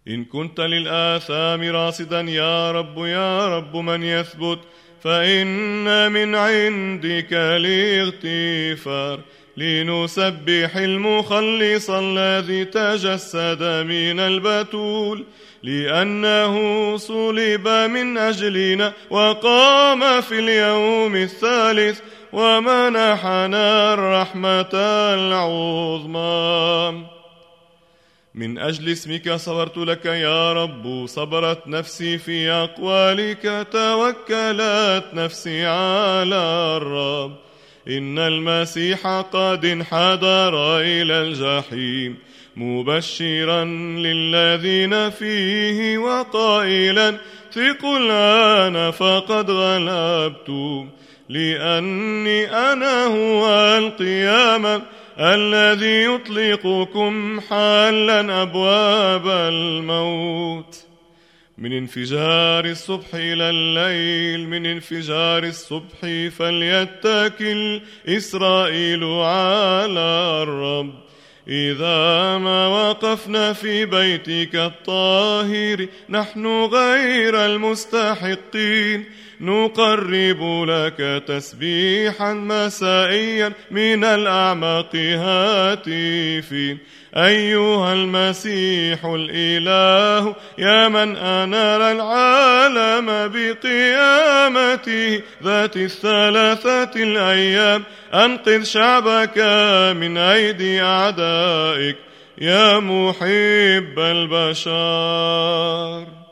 إن كنت للآثام راصدا يا رب من يثبت، فإن من عندك الاغتفار. لنسبح المخلص الذي تجسد من البتول، لأنه صلب من أجلنا وقام في اليوم الثالث ومنحنا الرحمة العظمى. من أجل اسمك صبرت لك يا رب، صبرت نفسي في أقوالك، توكلت نفسي على الرب. إن المسيح قد انحدر إلى الجحيم، مبشرا للذين فيه وقائلا ثقوا الآن فقد غلبت، لأني أنا هو القيامة الذي يطلقكم حالا أبواب الموت. من انفجار الصبح إلى الليل، من انفجار الصبح فليتكل إسرائيل على الرب. إذا ما وقفنا في بيتك الطاهر نحن غير المستحقين، نقرب لك تسبيحا مسائيا من الأعماق هاتفين. أيها المسيح الإله يا من أنار العالم بقيامته ذات الثلاثة الأيام، أنقذ شعبك من أيدي أعدائك يا محب البشر.